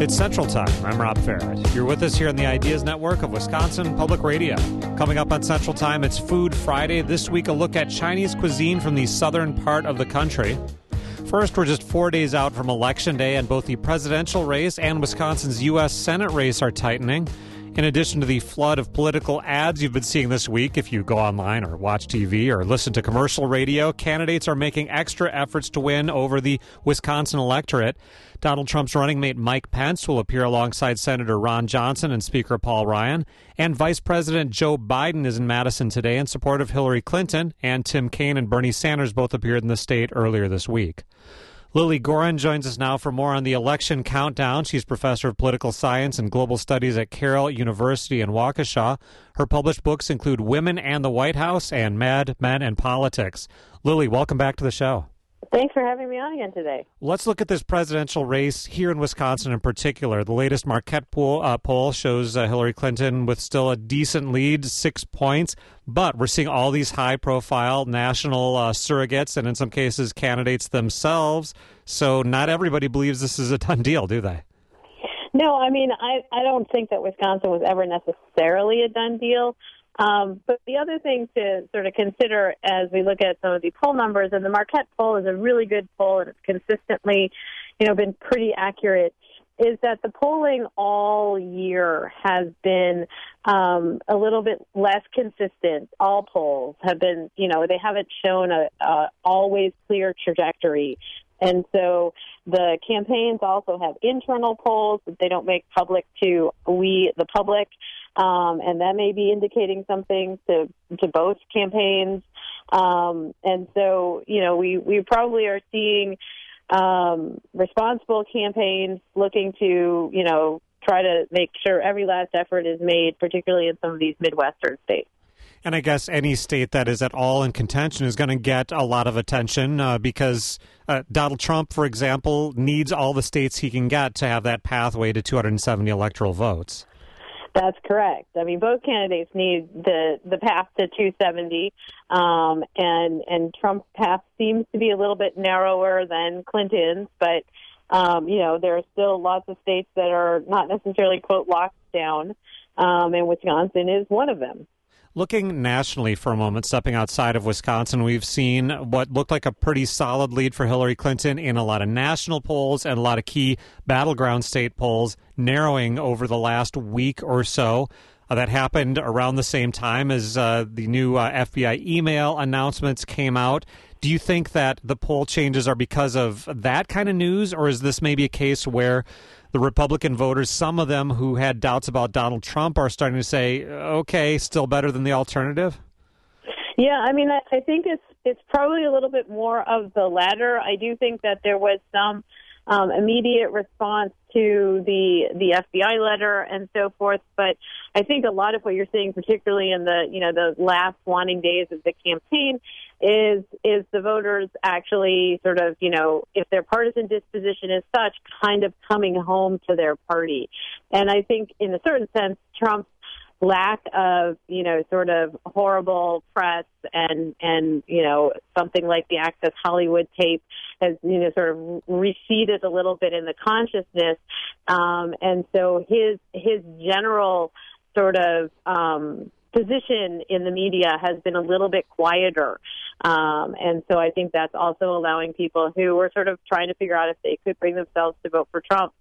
It's Central Time. I'm Rob Farrett. You're with us here on the Ideas Network of Wisconsin Public Radio. Coming up on Central Time, it's Food Friday. This week, a look at Chinese cuisine from the southern part of the country. First, we're just 4 days out from Election Day, and both the presidential race and Wisconsin's U.S. Senate race are tightening. In addition to the flood of political ads you've been seeing this week, if you go online or watch TV or listen to commercial radio, candidates are making extra efforts to win over the Wisconsin electorate. Donald Trump's running mate Mike Pence will appear alongside Senator Ron Johnson and Speaker Paul Ryan. And Vice President Joe Biden is in Madison today in support of Hillary Clinton, and Tim Kaine and Bernie Sanders both appeared in the state earlier this week. Lily Goren joins us now for more on the election countdown. She's professor of political science and global studies at Carroll University in Waukesha. Her published books include Women and the White House and Mad Men and Politics. Lily, welcome back to the show. Thanks for having me on again today. Let's look at this presidential race here in Wisconsin in particular. The latest Marquette poll shows Hillary Clinton with still a decent lead, 6 points. But we're seeing all these high-profile national surrogates and in some cases candidates themselves. So not everybody believes this is a done deal, do they? No, I mean, I don't think that Wisconsin was ever necessarily a done deal. But the other thing to sort of consider as we look at some of the poll numbers, and the Marquette poll is a really good poll and it's consistently, been pretty accurate, is that the polling all year has been a little bit less consistent. All polls have been, they haven't shown a always clear trajectory. And so the campaigns also have internal polls that they don't make public to we, the public. And that may be indicating something to both campaigns. And so, we probably are seeing responsible campaigns looking to, try to make sure every last effort is made, particularly in some of these Midwestern states. And I guess any state that is at all in contention is going to get a lot of attention because Donald Trump, for example, needs all the states he can get to have that pathway to 270 electoral votes. That's correct. I mean, both candidates need the path to 270, and Trump's path seems to be a little bit narrower than Clinton's, but, there are still lots of states that are not necessarily, quote, locked down, and Wisconsin is one of them. Looking nationally for a moment, stepping outside of Wisconsin, we've seen what looked like a pretty solid lead for Hillary Clinton in a lot of national polls and a lot of key battleground state polls narrowing over the last week or so. That happened around the same time as the new FBI email announcements came out. Do you think that the poll changes are because of that kind of news, or is this maybe a case where the Republican voters, some of them who had doubts about Donald Trump, are starting to say, okay, still better than the alternative? Yeah, I mean, I think it's probably a little bit more of the latter. I do think that there was some immediate response to the FBI letter and so forth, but I think a lot of what you're seeing, particularly in the last waning days of the campaign, is the voters actually sort of, if their partisan disposition is such, kind of coming home to their party. And I think in a certain sense, Trump's lack of, sort of horrible press and something like the Access Hollywood tape has, sort of receded a little bit in the consciousness. And so his general sort of position in the media has been a little bit quieter. And so I think that's also allowing people who were sort of trying to figure out if they could bring themselves to vote for Trump,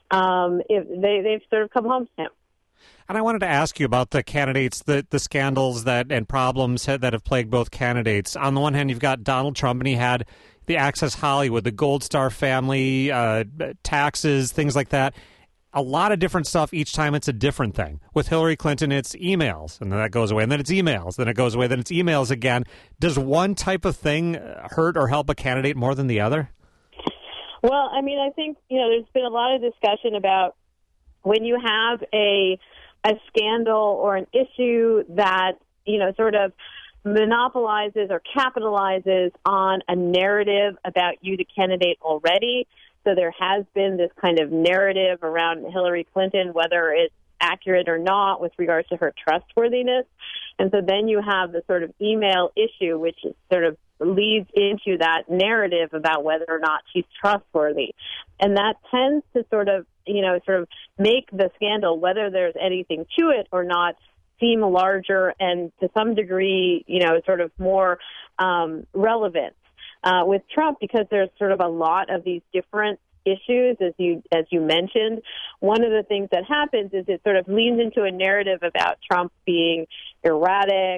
if they've sort of come home to him. And I wanted to ask you about the candidates, the scandals and problems that have plagued both candidates. On the one hand, you've got Donald Trump, and he had the Access Hollywood, the Gold Star family, taxes, things like that. A lot of different stuff. Each time it's a different thing. With Hillary Clinton, it's emails, and then that goes away, and then it's emails, then it goes away, then it's emails again. Does one type of thing hurt or help a candidate more than the other? Well, I mean, I think, there's been a lot of discussion about when you have a scandal or an issue that, sort of monopolizes or capitalizes on a narrative about you, the candidate, already. So there has been this kind of narrative around Hillary Clinton, whether it's accurate or not with regards to her trustworthiness. And so then you have the sort of email issue, which is sort of leads into that narrative about whether or not she's trustworthy. And that tends to sort of sort of make the scandal, whether there's anything to it or not, seem larger and to some degree, sort of more relevant. With Trump, because there's sort of a lot of these different issues, as you mentioned, one of the things that happens is it sort of leans into a narrative about Trump being erratic,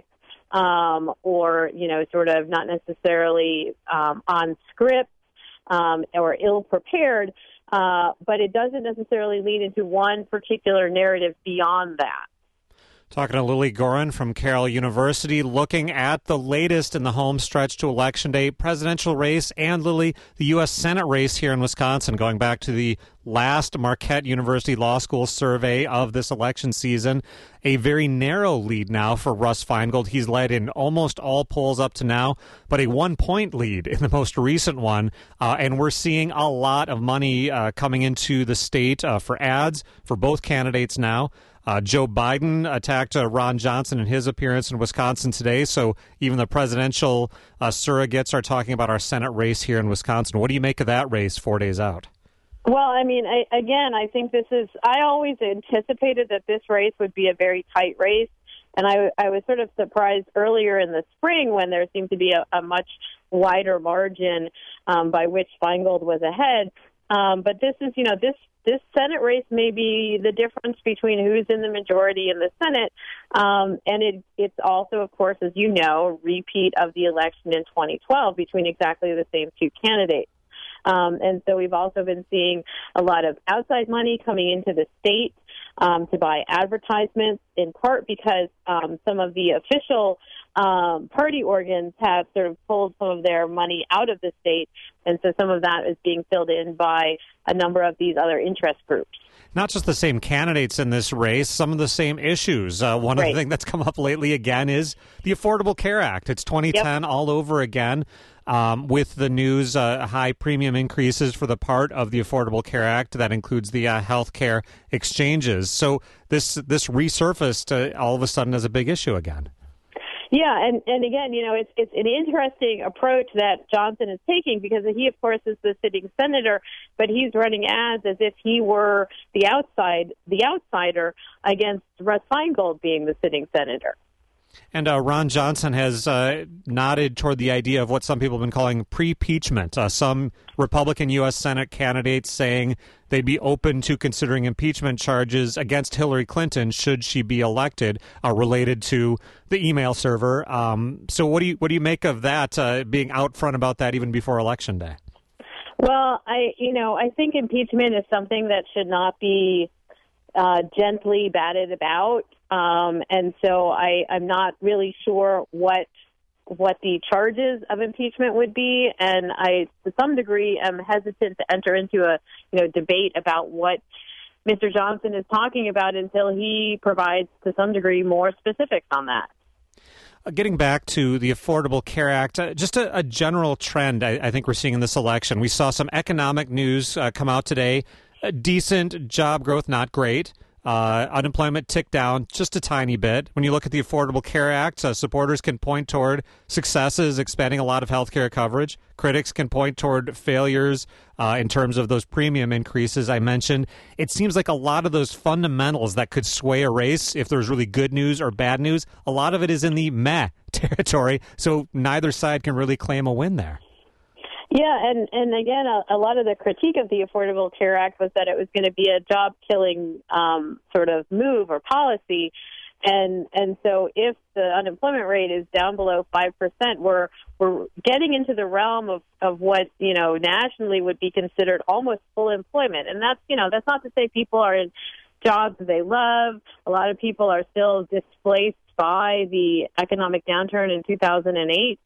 or sort of not necessarily on script, or ill prepared, but it doesn't necessarily lean into one particular narrative beyond that. Talking to Lily Goren from Carroll University, looking at the latest in the home stretch to Election Day presidential race, and Lily, the U.S. Senate race here in Wisconsin, going back to the last Marquette University Law School survey of this election season. A very narrow lead now for Russ Feingold. He's led in almost all polls up to now, but a 1-point lead in the most recent one. And we're seeing a lot of money coming into the state for ads for both candidates now. Joe Biden attacked Ron Johnson in his appearance in Wisconsin today, so even the presidential surrogates are talking about our Senate race here in Wisconsin. What do you make of that race 4 days out? Well, I mean, I think I always anticipated that this race would be a very tight race, and I was sort of surprised earlier in the spring when there seemed to be a much wider margin by which Feingold was ahead. But this is, this Senate race may be the difference between who's in the majority in the Senate. And it's also, of course, as you know, a repeat of the election in 2012 between exactly the same two candidates. And so we've also been seeing a lot of outside money coming into the state to buy advertisements, in part because some of the official party organs have sort of pulled some of their money out of the state, and so some of that is being filled in by a number of these other interest groups. Not just the same candidates in this race, some of the same issues. One of the things that's come up lately again is the Affordable Care Act. It's 2010 all over again. With the news, high premium increases for the part of the Affordable Care Act that includes the health care exchanges. So this resurfaced all of a sudden as a big issue again. Yeah, and again, it's an interesting approach that Johnson is taking because he, of course, is the sitting senator, but he's running ads as if he were the outsider against Russ Feingold being the sitting senator. And Ron Johnson has nodded toward the idea of what some people have been calling pre-impeachment. Some Republican U.S. Senate candidates saying they'd be open to considering impeachment charges against Hillary Clinton should she be elected, related to the email server. So what do you make of that, being out front about that even before Election Day? Well, I think impeachment is something that should not be gently batted about. And so I'm not really sure what the charges of impeachment would be, and I, to some degree, am hesitant to enter into a debate about what Mr. Johnson is talking about until he provides, to some degree, more specifics on that. Getting back to the Affordable Care Act, just a general trend I think we're seeing in this election. We saw some economic news come out today. Decent job growth, not great. Unemployment ticked down just a tiny bit. When you look at the Affordable Care Act, supporters can point toward successes, expanding a lot of health care coverage. Critics can point toward failures in terms of those premium increases I mentioned. It seems like a lot of those fundamentals that could sway a race, if there's really good news or bad news, a lot of it is in the meh territory, so neither side can really claim a win there. Yeah, and again, a lot of the critique of the Affordable Care Act was that it was going to be a job-killing sort of move or policy, and so if the unemployment rate is down below 5%, we're getting into the realm of what nationally would be considered almost full employment, and that's not to say people are in jobs they love. A lot of people are still displaced by the economic downturn in 2008.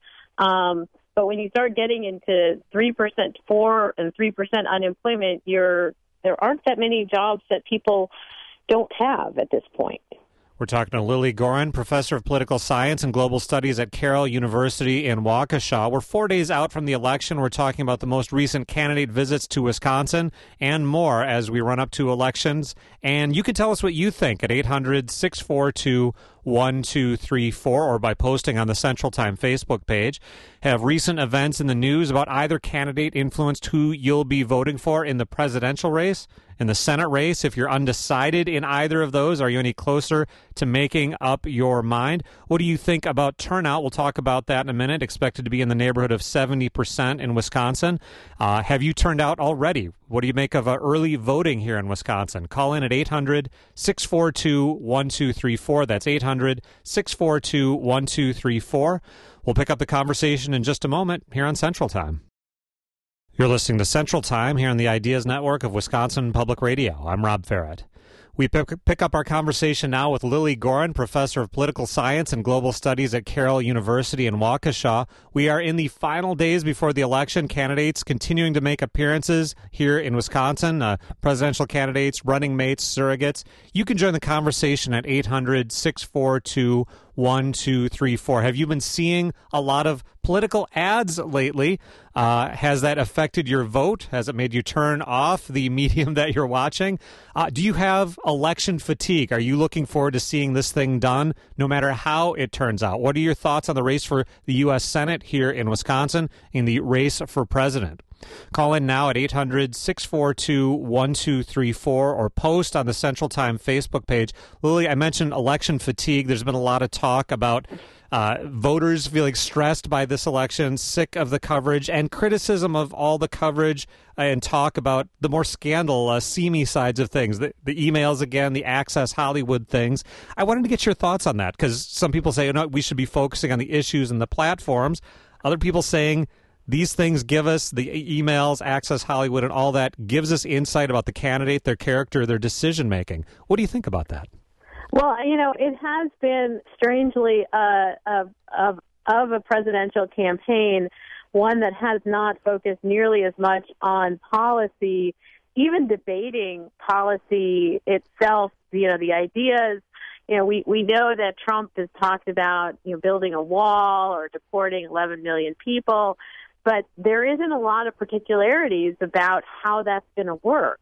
But when you start getting into 3%, 4% and 3% unemployment, there aren't that many jobs that people don't have at this point. We're talking to Lily Goren, professor of political science and global studies at Carroll University in Waukesha. We're 4 days out from the election. We're talking about the most recent candidate visits to Wisconsin and more as we run up to elections. And you can tell us what you think at 800-642 1234 or by posting on the Central Time Facebook page. Have recent events in the news about either candidate influenced who you'll be voting for in the presidential race? In the Senate race, if you're undecided in either of those, are you any closer to making up your mind? What do you think about turnout? We'll talk about that in a minute. Expected to be in the neighborhood of 70% in Wisconsin. Have you turned out already? What do you make of early voting here in Wisconsin? Call in at 800-642-1234. That's 800-642-1234. We'll pick up the conversation in just a moment here on Central Time. You're listening to Central Time here on the Ideas Network of Wisconsin Public Radio. I'm Rob Farrett. We pick up our conversation now with Lily Goren, professor of political science and global studies at Carroll University in Waukesha. We are in the final days before the election. Candidates continuing to make appearances here in Wisconsin, presidential candidates, running mates, surrogates. You can join the conversation at 800-642-1234. Have you been seeing a lot of political ads lately? Has that affected your vote? Has it made you turn off the medium that you're watching? Do you have election fatigue? Are you looking forward to seeing this thing done no matter how it turns out? What are your thoughts on the race for the U.S. Senate here in Wisconsin, in the race for president? Call in now at 800-642-1234 or post on the Central Time Facebook page. Lily, I mentioned election fatigue. There's been a lot of talk about voters feeling stressed by this election, sick of the coverage, and criticism of all the coverage and talk about the more scandal, seamy sides of things, the emails again, the Access Hollywood things. I wanted to get your thoughts on that because some people say, we should be focusing on the issues and the platforms. Other people saying these things give us, the emails, Access Hollywood, and all that gives us insight about the candidate, their character, their decision-making. What do you think about that? Well, it has been strangely of a presidential campaign, one that has not focused nearly as much on policy, even debating policy itself, the ideas. We know that Trump has talked about, building a wall or deporting 11 million people, but there isn't a lot of particularities about how that's going to work.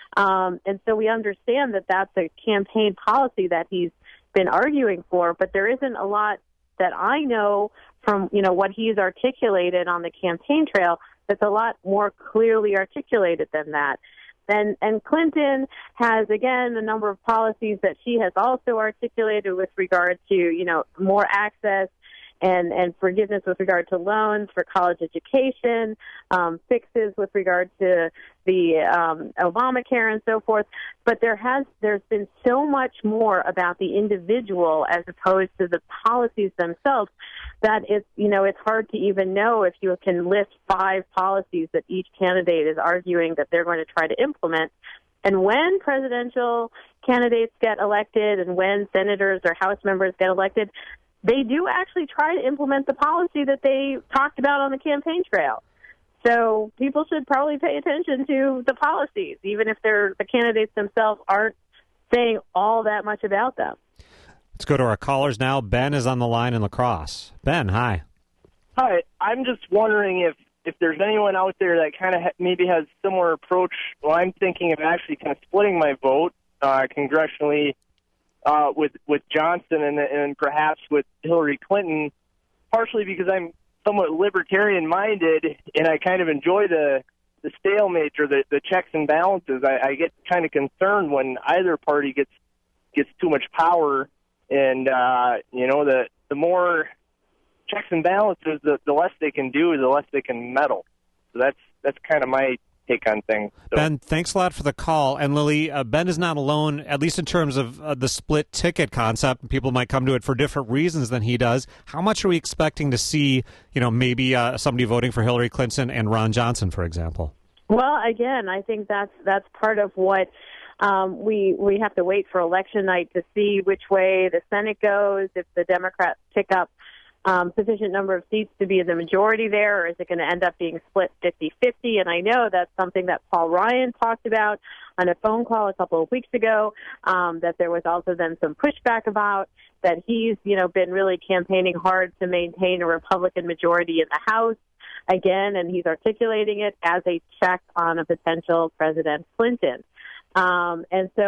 And so we understand that that's a campaign policy that he's been arguing for, but there isn't a lot that I know from, what he's articulated on the campaign trail that's a lot more clearly articulated than that. And Clinton has, again, a number of policies that she has also articulated with regard to, more access and forgiveness with regard to loans for college education, fixes with regard to the Obamacare and so forth. But there's been so much more about the individual as opposed to the policies themselves that it's hard to even know if you can list 5 policies that each candidate is arguing that they're going to try to implement. And when presidential candidates get elected and when senators or House members get elected, they do actually try to implement the policy that they talked about on the campaign trail. So people should probably pay attention to the policies, even if the candidates themselves aren't saying all that much about them. Let's go to our callers now. Ben is on the line in La Crosse. Ben, hi. Hi. I'm just wondering if there's anyone out there that kind of maybe has a similar approach. Well, I'm thinking of actually kind of splitting my vote congressionally with Johnson and perhaps with Hillary Clinton, partially because I'm somewhat libertarian-minded and I kind of enjoy the stalemate or the checks and balances. I get kind of concerned when either party gets too much power, and the more checks and balances, the less they can do, the less they can meddle. So that's kind of my take on things. So. Ben, thanks a lot for the call. And Lily, Ben is not alone, at least in terms of the split ticket concept. People might come to it for different reasons than he does. How much are we expecting to see, maybe somebody voting for Hillary Clinton and Ron Johnson, for example? Well, again, I think that's part of what we have to wait for election night to see which way the Senate goes, if the Democrats pick up sufficient number of seats to be in the majority there, or is it going to end up being split 50-50? And I know that's something that Paul Ryan talked about on a phone call a couple of weeks ago, that there was also then some pushback about, that he's, been really campaigning hard to maintain a Republican majority in the House again, and he's articulating it as a check on a potential President Clinton. And so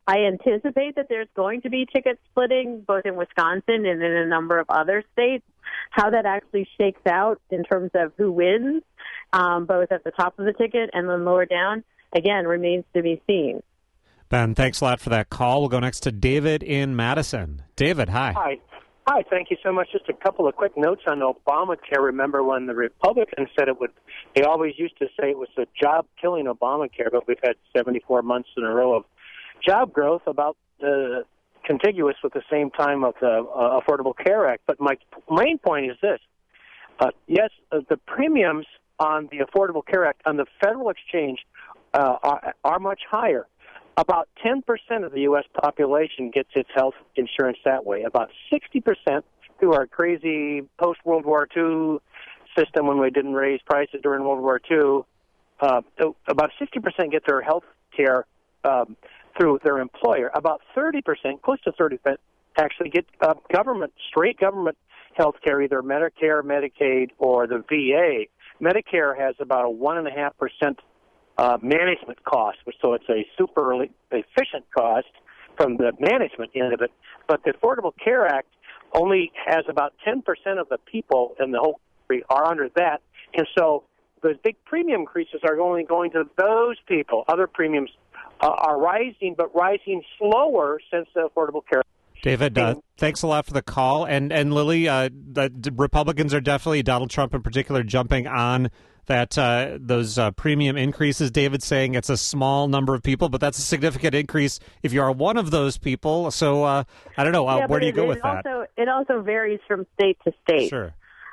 I anticipate that there's going to be ticket splitting both in Wisconsin and in a number of other states. How that actually shakes out in terms of who wins, both at the top of the ticket and then lower down, again, remains to be seen. Ben, thanks a lot for that call. We'll go next to David in Madison. David, hi. Hi, thank you so much. Just a couple of quick notes on Obamacare. Remember when the Republicans said they always used to say it was a job-killing Obamacare, but we've had 74 months in a row of job growth about contiguous with the same time of the Affordable Care Act. But my main point is this. Yes, the premiums on the Affordable Care Act on the federal exchange are much higher. About 10% of the U.S. population gets its health insurance that way. About 60% through our crazy post-World War II system when we didn't raise prices during World War II, about 60% get their health care through their employer. About 30%, close to 30%, actually get straight government health care, either Medicare, Medicaid, or the VA. Medicare has about a 1.5% management cost, so it's a super efficient cost from the management end of it. But the Affordable Care Act only has about 10% of the people in the whole country are under that, and so the big premium increases are only going to those people. Other premiums are rising, but rising slower since the Affordable Care Act. David, thanks a lot for the call. And Lily, the Republicans are definitely, Donald Trump in particular, jumping on that those premium increases. David's saying it's a small number of people, but that's a significant increase if you are one of those people. So I don't know. Where do you go with that? It also varies from state to state. Sure.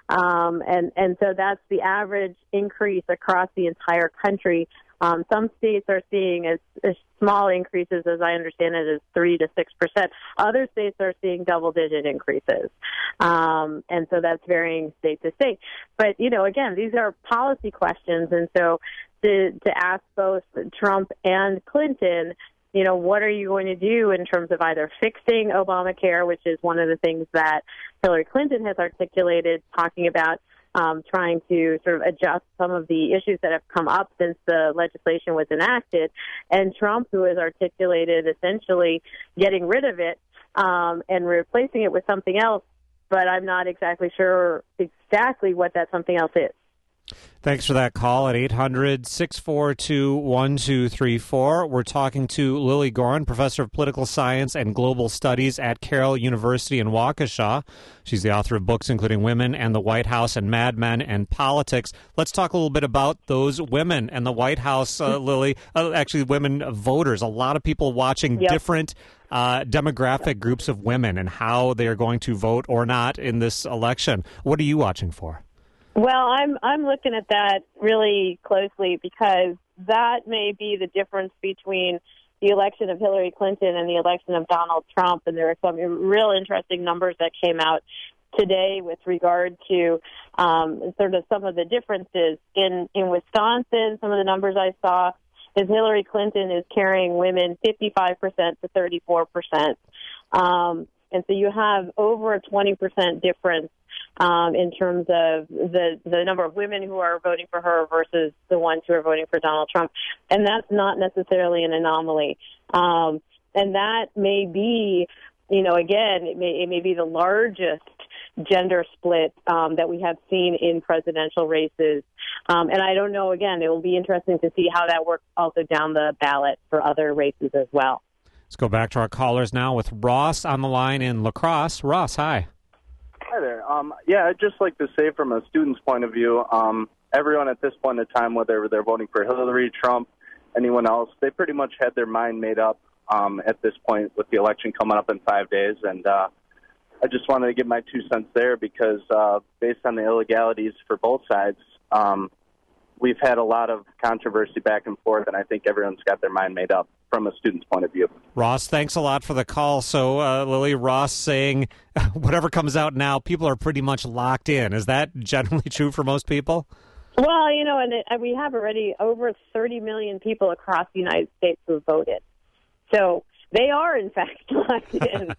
And so that's the average increase across the entire country. Some states are seeing as small increases, as I understand it, as 3 to 6%. Other states are seeing double-digit increases. And so that's varying state to state. But, again, these are policy questions. And so to ask both Trump and Clinton, what are you going to do in terms of either fixing Obamacare, which is one of the things that Hillary Clinton has articulated, talking about trying to sort of adjust some of the issues that have come up since the legislation was enacted, and Trump, who has articulated essentially getting rid of it and replacing it with something else, but I'm not exactly sure exactly what that something else is. Thanks for that call at 800-642-1234. We're talking to Lily Goren, professor of political science and global studies at Carroll University in Waukesha. She's the author of books including Women and the White House and Mad Men and Politics. Let's talk a little bit about those women and the White House, Lily. Actually, women voters. A lot of people watching different demographic groups of women and how they are going to vote or not in this election. What are you watching for? Well, I'm looking at that really closely because that may be the difference between the election of Hillary Clinton and the election of Donald Trump. And there are some real interesting numbers that came out today with regard to sort of some of the differences. In Wisconsin, some of the numbers I saw is Hillary Clinton is carrying women 55% to 34%. And so you have over a 20% difference in terms of the number of women who are voting for her versus the ones who are voting for Donald Trump. And that's not necessarily an anomaly. And that may be, again, it may be the largest gender split that we have seen in presidential races. And I don't know, again, it will be interesting to see how that works also down the ballot for other races as well. Let's go back to our callers now with Ross on the line in La Crosse. Ross, hi. Hi there. I'd just like to say from a student's point of view, everyone at this point in time, whether they're voting for Hillary, Trump, anyone else, they pretty much had their mind made up at this point with the election coming up in 5 days. And I just wanted to give my 2 cents there because based on the illegalities for both sides, we've had a lot of controversy back and forth, and I think everyone's got their mind made up from a student's point of view. Ross, thanks a lot for the call. So, Lily, Ross saying whatever comes out now, people are pretty much locked in. Is that generally true for most people? Well, and we have already over 30 million people across the United States who have voted. So they are, in fact, locked in.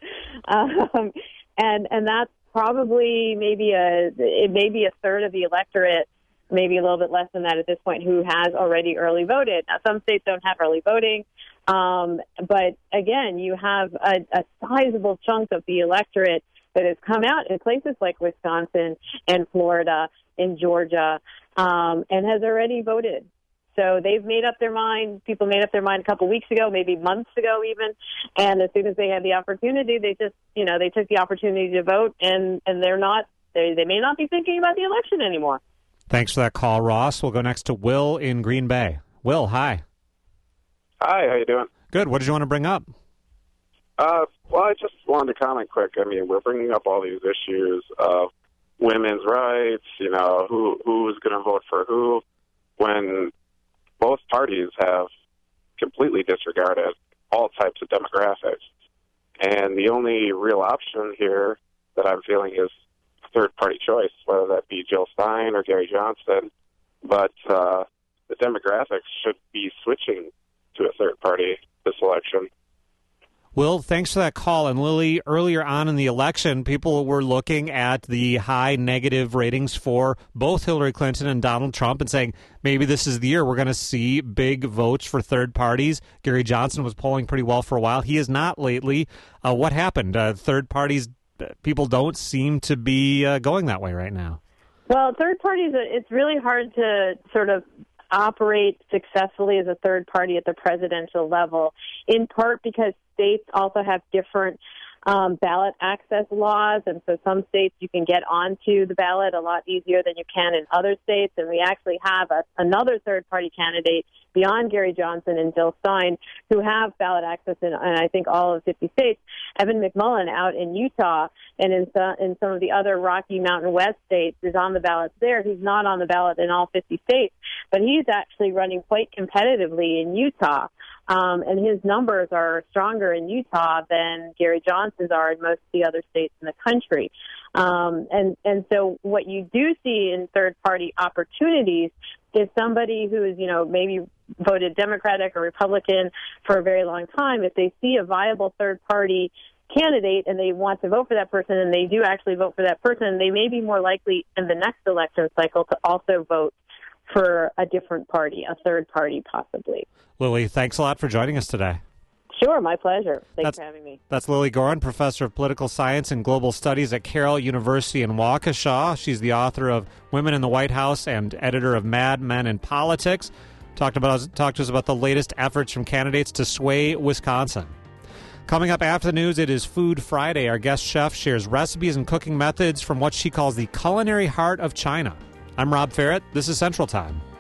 And that's probably maybe a third of the electorate, maybe a little bit less than that at this point, who has already early voted. Now, some states don't have early voting. But again, you have a sizable chunk of the electorate that has come out in places like Wisconsin and Florida and Georgia, and has already voted. So they've made up their mind. People made up their mind a couple weeks ago, maybe months ago even. And as soon as they had the opportunity, they just, they took the opportunity to vote, and they may not be thinking about the election anymore. Thanks for that call, Ross. We'll go next to Will in Green Bay. Will, hi. Hi, how you doing? Good. What did you want to bring up? Well, I just wanted to comment quick. I mean, we're bringing up all these issues of women's rights, who's going to vote for who, when both parties have completely disregarded all types of demographics. And the only real option here that I'm feeling is a third-party choice, whether that be Jill Stein or Gary Johnson. But the demographics should be switching to a third party this election. Will, thanks for that call. And Lily, earlier on in the election, people were looking at the high negative ratings for both Hillary Clinton and Donald Trump and saying, maybe this is the year we're going to see big votes for third parties. Gary Johnson was polling pretty well for a while. He is not lately. What happened? Third parties, people don't seem to be going that way right now. Well, third parties, it's really hard to sort of operate successfully as a third party at the presidential level, in part because states also have different ballot access laws, and so some states you can get onto the ballot a lot easier than you can in other states, and we actually have another third-party candidate beyond Gary Johnson and Jill Stein who have ballot access in I think all of 50 states. Evan McMullin out in Utah and in some of the other Rocky Mountain West states is on the ballot there. He's not on the ballot in all 50 states, but he's actually running quite competitively in Utah. And his numbers are stronger in Utah than Gary Johnson's are in most of the other states in the country. And so what you do see in third-party opportunities is somebody who is, maybe voted Democratic or Republican for a very long time, if they see a viable third-party candidate and they want to vote for that person and they do actually vote for that person, they may be more likely in the next election cycle to also vote for a different party, a third party possibly. Lily, thanks a lot for joining us today. Sure, my pleasure. Thanks for having me. That's Lily Goren, professor of political science and global studies at Carroll University in Waukesha. She's the author of Women in the White House and editor of Mad Men in Politics. Talked to us about the latest efforts from candidates to sway Wisconsin. Coming up after the news, it is Food Friday. Our guest chef shares recipes and cooking methods from what she calls the culinary heart of China. I'm Rob Ferrett. This is Central Time.